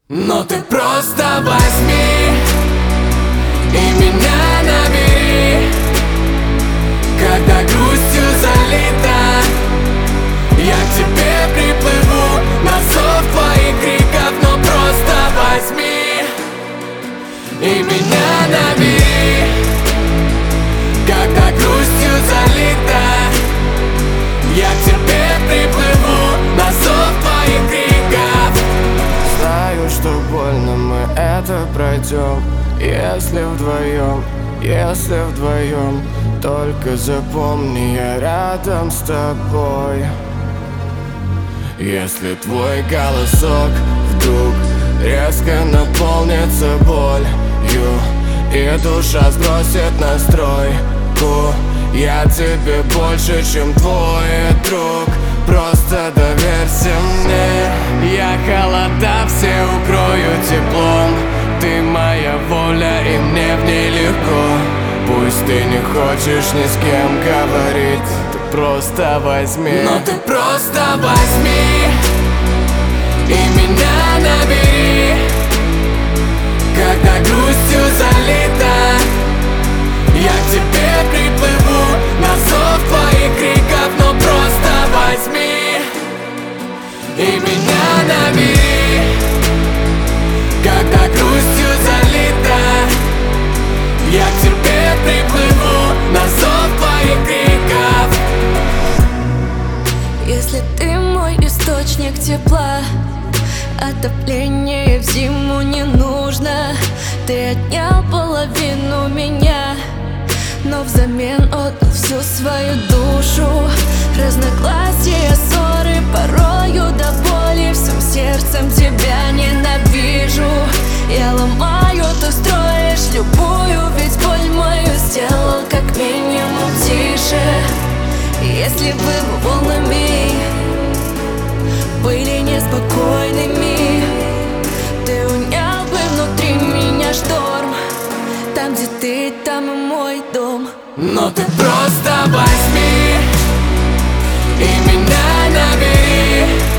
Но ты просто возьми и меня набери, когда грустью залита. Я к тебе приплыву на зов твоих криков. Но просто возьми и меня набери, когда грустью залита. Я к тебе приплыву на зов твоих криков. Знаю, что больно, мы это пройдем, если вдвоем. Только запомни, я рядом с тобой. Если твой голосок вдруг резко наполнится болью, и душа сбросит настройку, я тебе больше, чем твой друг. Просто доверься мне. Я холода все укрою теплом. Ты моя воля, и мне в ней легко. Пусть ты не хочешь ни с кем говорить, ты просто возьми. Но ты просто возьми и меня набери, когда грустью залита. Я к тебе приплыву на зов твоих криков. Но просто возьми и меня набери, когда грустью залита. Я к тебе приплыву на зов твоих криков. Если ты мой источник тепла, отопление в зиму не нужно. Ты отнял половину меня, но взамен отдал всю свою душу. Разногласия, ссоры, порою до боли. Всем сердцем тебя ненавижу. Я ломаю, ты строишь любую, ведь боль мою сделал как минимум тише. Если бы мы волнами были неспокойными, ты унял бы внутри меня шторм. Там, где ты, там и мой дом. Но ты просто возьми и меня набери,